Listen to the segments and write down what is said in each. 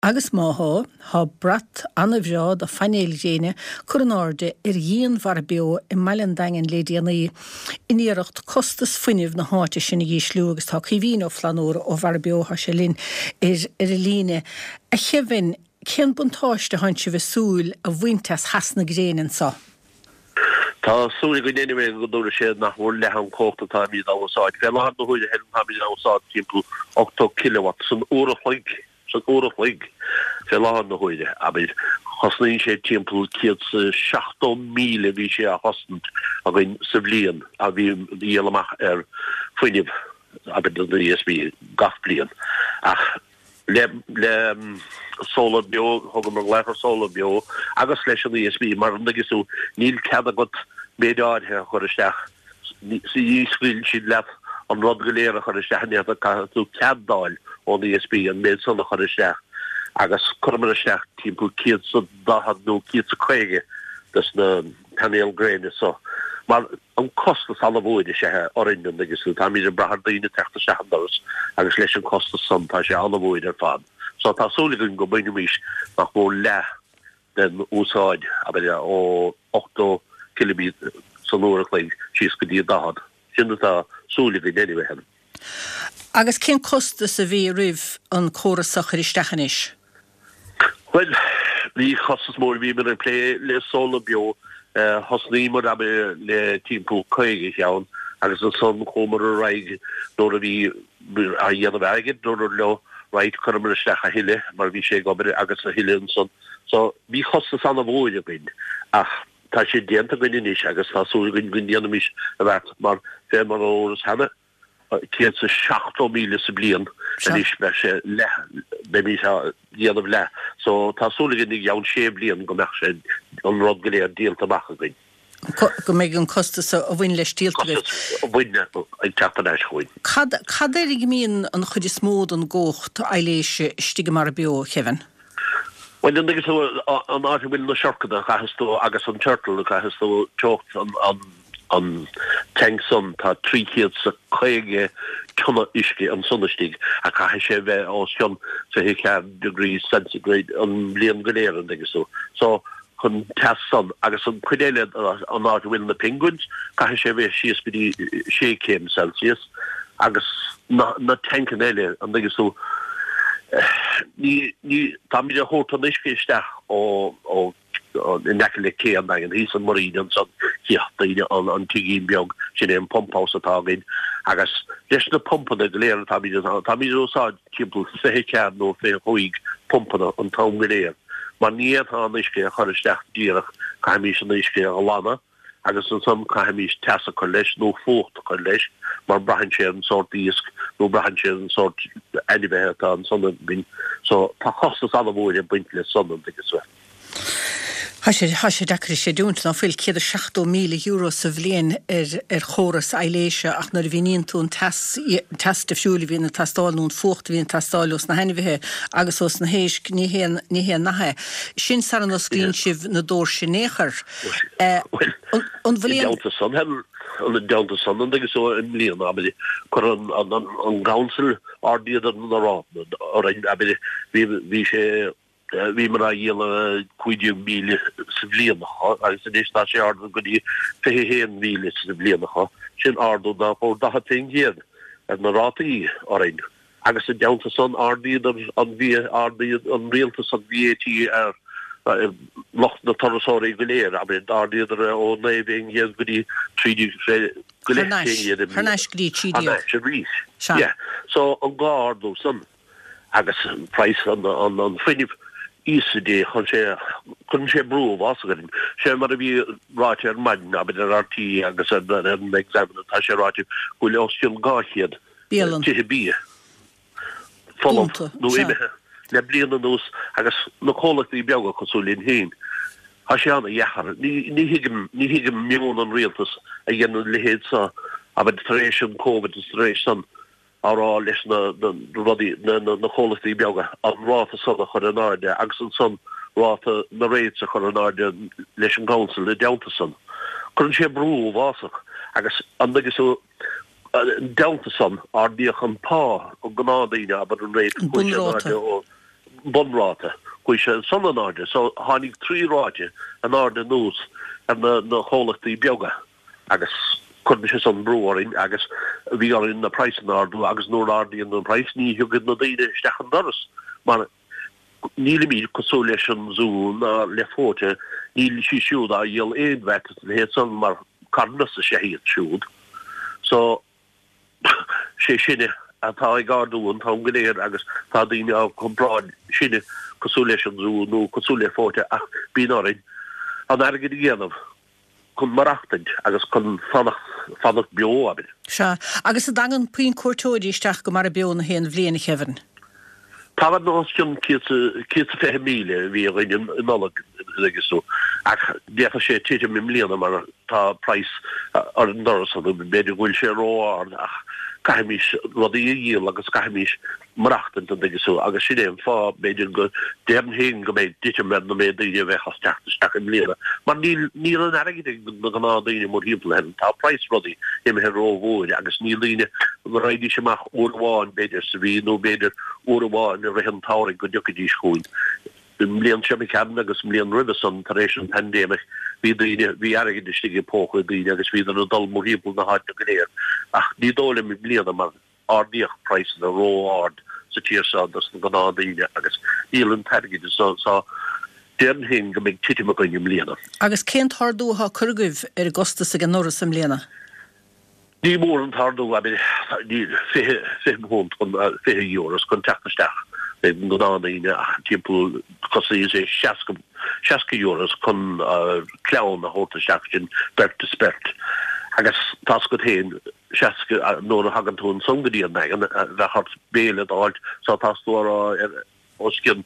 Agus máthá há brat anmhreád a fanéil déine chunáde dhéon war beo I mailen dagen lédíanaí iníirecht costas funineh na háte sinna dhí slúgus tá chihín ó flanúr ó war beo ha se linn a líne. A chefinn cén buntáiste haintse bheith súil a bhaintas hasna gréan sa. Tá súla go déine go dúra sé nach bhfuil lehan cóta tá míad ásáid. Fe lá na húide hen ha míad ásáid timp 8 kilowatt san úra chuig. Fe lá na húide a bid hosnaín sé timp ciad 16 míle bhí sé a hosnant a bhain sa bblion a bhí dhéalaach funineh a bid na ESB gach blion. Ach le solar bio hogam lefer solar bio agus leis an ESB mar nagisú níl cad a got méidáid he choristeach si ísfuil si lef an rod goléire choristeach a tú caddáil on ESB an méid son choristeach agus chumaristeach timp kiad so dahad nó kiad sa chuige dus na panel grain so mar an costas alla bhide sé orindan nagisú tá mí brahar daine techta seandas agus leis an costas san tá sé alla bhide ar fad. So tá súlagan go bainú mís nach bhór le den úsáid a bit ó 8 kilobit san úrachlein síos go dtí dahad. Sinna tá súlagan anyway hen. Agus cén costas a bhí rih an córas sacharistechanis? Well, bhí costas mór bhí mar lé le solar bio hosnaí mar a le timppó chuige teann agus an son chomar a raig nóair a bhí a dhéanamh aigid nóair le right chumaristeach a hiile mar bhí sé gobar agus a hiile an son. So bhí costas anna bhóide goin ach tá sé déanta goin inis agus tá súlagan goin déanamís a bheit mar fé mar óras hena ciad sa 16 míle sa blion is me sé le be mí díanamh le. So tá súlagan nig jaun sé blion go meach sé an rod goléir díalta amach a goin. Go méid an costas a bhain leis díalta bhaine ag teachta leis chuin. Cad érig míon an chud is mód an ggócht eiléise stige mar bio chefin? Well, then there's an article na sharkada chahistó agus an turtle chahistó chocht an tengson tá 3 kiad sa chuige tunna iske an sunnestig a cha sé bheith áisian sa 1 degree centigrade an blian goléir an so chun tesan agus an chuidéile an article na penguins cha sé bheith siaspidi 6 Celsius agus na tenkan eile an so ní tá mí a hótan iscéisteach ó nekle cé an dagen hís an marín an son hiachtaine an tigín beag sin an pompás atágin agus leis na pompan a goléir tá mí ósáid timpú 6 nó fé chuig pompan an tám goléir mar níiad an iscé a choristeach díireach caiimís an iscé a lana agus an som caiimís tesa chu leis nó fócht chu leis mar brahan sé an sort dísk nó brahan sé an sort enibethe an son bin so tá costas alla bhóide buint le son agus we. Ha sé decri sé dúnt ná fil céad 16 míle euro sa bhléin chóras eiléise ach nar bhíon tún test de fiúla hín na testáilún fócht hín testáilús na henimhethe agus os na héis ní héan nathe. Sin sa an osclín sibh na dóir sinnéchar. An bhléin an delta son an agus so in blian a chu an council ardíad an rá orin a bhí sé vi mar a dhéle 20 míle sa bblianacha agus an éistá sé ard go dtí 5 míle sa bblianacha sin ardú na ó 10 géad ar na rátaí orin agus a deanta son ardíad an bhí ardíad an réalta san VAT ar locht na torrasóí goléir a ardíad ó 9 géad go dtí 3 goléir so an gáardú san agus price an finnib Ísadé chun sé brú vásagan sé mar a bhí ráte ar maidin a bit ar RT agus an examen tá sé ráte go le ostion gáchiad tithe bí follow nó imethe le blian an nús agus na cholachtí beaga chusúlín héin ha sé anna dhechar ní hiigim miún an rialtas a dhéanú lehéad sa a bit taréis an COVID taréis san ará leis na rudí na cholachtí beaga an ráta son a chur an áde agus an son ráta na réid a chur an áde leis an council le deanta son. Chun sé brú bhásach agus an agus so deanta son ardíoch an pá ó gnádaine a an réid bonráte go se son an áde, so hánig 3 ráide an áde nús an na chólachtaí beaga agus chun se an breúing agus bhí ar in na price an ardú agus nóir ardí an na price ní hiúgad na daine stechan doras mar níl mí cosú leis an zú na lefóte níl si siúd a dhéal éonvet hé san mar carnas a sé héad siúd so sé sinne atá ag gardún tá gnéir agus tá daine á compráid sinne cosú leis an zú nó cosú lefóte ach bí árin an agad dhéanamh chun marachtaid agus chun fannach bio abid. Se agus a dagan puin cuairtóidíisteach go mar a beonna héan bbliana chehann. Táhad náisiún 5 míle bhí in nolag agus so ach defa sé 10 milliúna mar tá price ar an doras an beidir bhfuil sé róáin ach caiimiis rodí díal agus caiimiis marachtan an agus so agus sin éon fá beidir go déan héin go méid dite me na méid daine bheitchas teach an léana mar níl an aige na gná daine mór hípla hen tá price rodí imime róhóid agus níl líine raidí semach óháin beidir sa bhí nó beidir óháin a bheith an táring go ducadí schúin. Mléan sem cean agus mléan riveson taréis an pandémic hí aige de stige pócha daine agus hí an dal móhípul na háid goléir ach ní dóla mi bliana mar ardíoch price na róád sa tíá das na gná daine agus íl an teige sa déan hin go méid tiiti a goine mléana. Agus céint thardútha curguibh ar gosta sa gan nóras sem léana. Ní mór an thardú a ní fé hont chun 5 euros chun teachnasteach. Godáine timppul cosí sé 60 euros chun clán a hóta seachtin bert de spert. Agus tas go héin nó a hagantún songadíon me an bheit béle áilt sa tasú oscin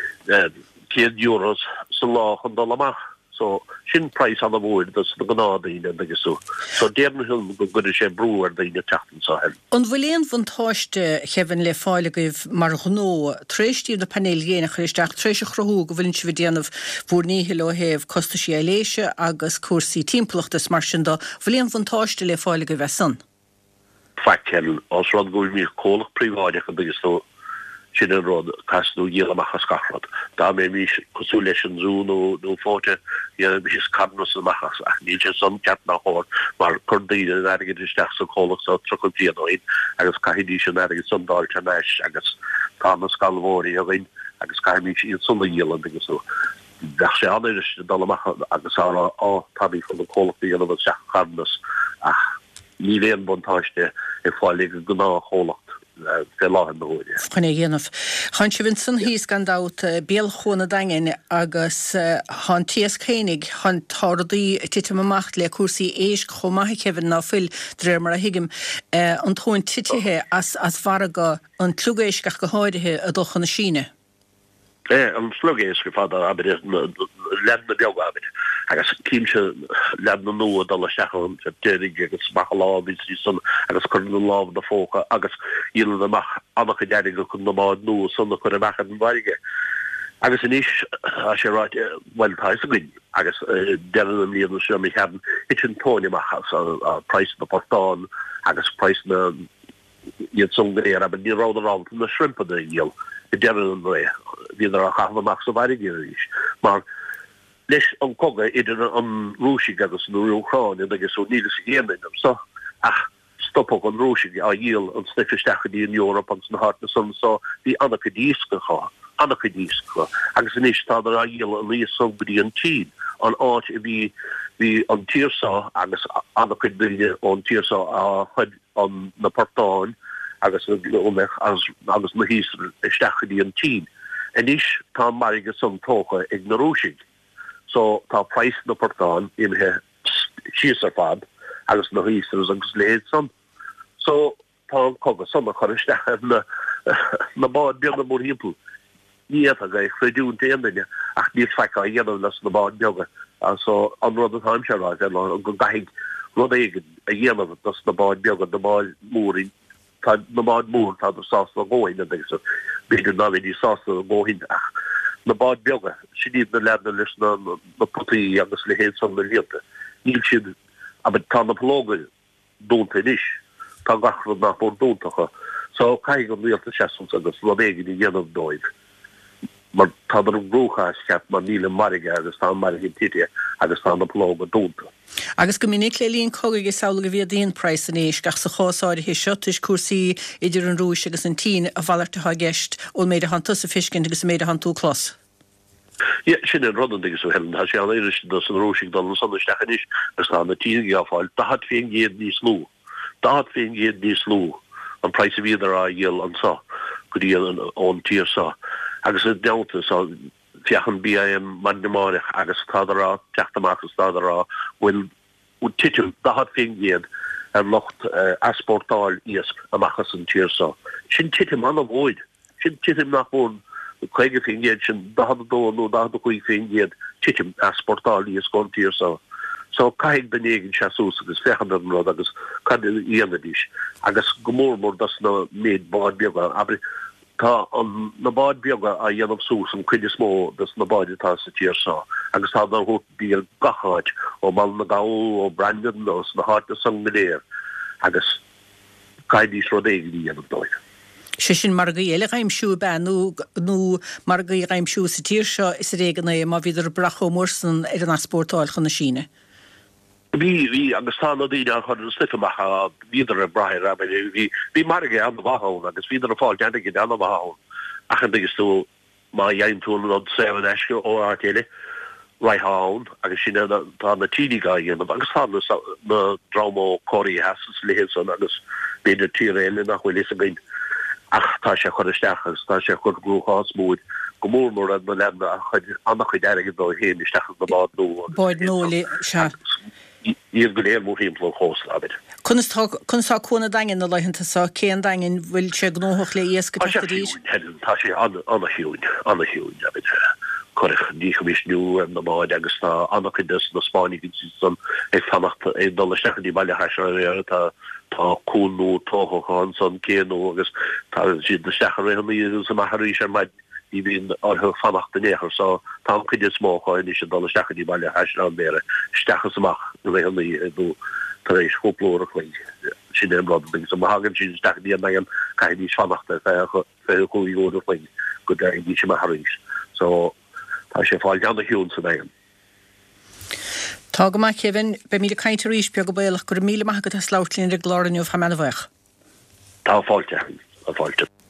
100 euros sa lá chun dollamach. So sin price an bhid dus na gnádaine agus so déan go go sé brúar daine teachtan sa hen. An bhfuilíon fantáiste chehann le fáilagaibh mar gnó tréistíomh na panel dhéana chuisteach tréise chrothú go bhfuiln si bh déanamh bhór níhé le héamh costa sí léise agus cuasaí timpplaachtas mar sin do bhfuilíon fantáiste le fáilagaibh san. Facen os rod go mí cólach príváide go agus so sin an rod casnú dhélamachchas scafrod. Dá mé mí cosú leis an zú nó fóte mis carnos amachchas ach ní sé son ceap nach hór mar chundaíine an aige isteach sa cólach sa trochadíanoid agus caihidí sin aige sundáilte neis agus tánas galmhórí a bhain agus caiimí iad sunna dhélan agus so. Bheach sé aniriiste dalamachcha agus ára tábí chun an cólach dhéanamh seach carnos ach ní bhéon bontáiste fáilig go ná chólacht. Chna dhéanamh. Chan si bhín san híos gan dát béalchóna dain agus hán tíos chénig hán tardaí tite amacht le cuasaí éis chomaithe cehann ná fuil dréir mar a hiigim an tóin titithe as bharga an tlúgéisceach go háirithe a dochan na síne. An slugéis go fada abid le na beag abid agus cíimse le na nó a dal sechan déig agus macha lábí san agus chun na láb na fóca agus íle amach annach deige go chun na máid nó sanna chun amach an bhaige. Agus in is a sé ráit bhiltá a gin agus dean líon se mé chean it an tóineach a price na portáin agus price na iad sungréir a ní rádarrá na shrimpa a díal. Dean an ré hí a chaach sa bhaige mar leis an coga idir an rúsig agus nó Ucráin agus so nílas héanam so ach stoppa an rúsig a díal an snifistechadí in Europa an na hart na sun so hí annachadísca agus in istá a díal a lí sogbadí an tí an áit i bhí an tírsá agus annachadíine an tírsá a chud an na portáin agus agus na hís istechadí an tí. En is tá marige som tócha ag na rúsig. So tá price na portáin imhe síar fad agus na hís agus léad son. So tá coga son a choristeach na bád beag na mór hípul. Ní a ga chréún déandaine ach ní fecha a dhéanam las na bád beaga. So an rud a haimserá go gaig rud éigen a dhéanam das na bád beaga na bád mórin na bád mór tá sás na ggóin a so beidir ná í sás a ggóhin ach. Na bád beaga si ní na lena leis na putaí agus le héad san na léanta. Níl siad a tá na plóga dúnta inis tá gachrad nach fór dúntacha. So cai go léalta seaúnta agus le bégin í dhéanamh dóid. mar tá an brúchas ceap mar níle marige agus tá marige tiite agus tá na plóga dúnta. Agus go minic le líon cogaige saola go bhíad daon price in éis gach sa chásáide hí seotis cuasaí idir an rúis agus an tí a bhalarta gist ó méid a hananta sa fiscin agus méid a hanú chlás. Ja sin an rodan digus so helen has an iris dat an roig dan sonnestechan is er staan na 10 geval da hat féin geet die slo da hat féin geet die slo an price wieder a jeel an sa go an tier sa agus het delta sa fichen BM mandemar agus tadra techtach stadra wil titel da hat féin geet locht asportaal is amachchas an tier sa sin titem an avoid sin titem nach woon Quaige fingead sin dahadó nó dahad chuig fingead titim asportáí is gontíir so caiig den éigen seús agus fechan an rod agus cad íanadís agus gomórmór das na méid bád bioga aber tá an na bád bioga a dhéanam sús an cuiide smó das na báidetá sa tíir sa agus tá an hút bíal gachaid ó mal na gaú ó Brandon nos na hart a sang medéir agus caidís rod éigen íanam dóid. Sin margaí eile raimsú benú nó margaí raimsú sa tíir seo is réganna má viidir bracho mórsan ar an asportáil chun na Síne. Bhí agus tá díine chu an slifaach a viidir a brathir a bhí margaí an bhán agus viidir a fáil deanna an bhán achan agus tú má dhéimtún an 7 eisce ó áile raithán agus sin tá na tíidiga dhéanam agus tá na drama choirí heas lésan agus beidir tíréile nach bhfuil is a gin. Ach tá sé choristeachchas tá sé chur grúchás múid gomórmór an na lena annach chu deige dó héin isteachchas na bád nó. Báid nóla se. Ír go léir mór híimpló chós abid. Chunsa cóna dain na leihananta sa céan dain bhfuil sé gnóthach le iasca taríis? Tá sé anna hiún abid. Corich ní chomisnú na máid agus tá annach na Spáinnig san ag fannacht é dollastechan dí bailile heisir tá cúnú tóchaán san céanú agus tá si na stechan réí sa maithí sé maid í bhíon orthe fannacht néair so tá chuide smóáin is dolla stechan dí bailile heisir an mére stechas amach réí dú tar éis choplóra chuig sin ébrad sa hagan sin stechan dí an caiidí fannachta fé chuí óra chuig go d dí sé maithís so tá sé fáil an hiún sa dagan. Tá go mai Kevin be mí caiinte ríis beag go béalach gur 1000 maigad a sláirtlín re gláirniuh ha mena bhaich. Tá fáilte a fáilte.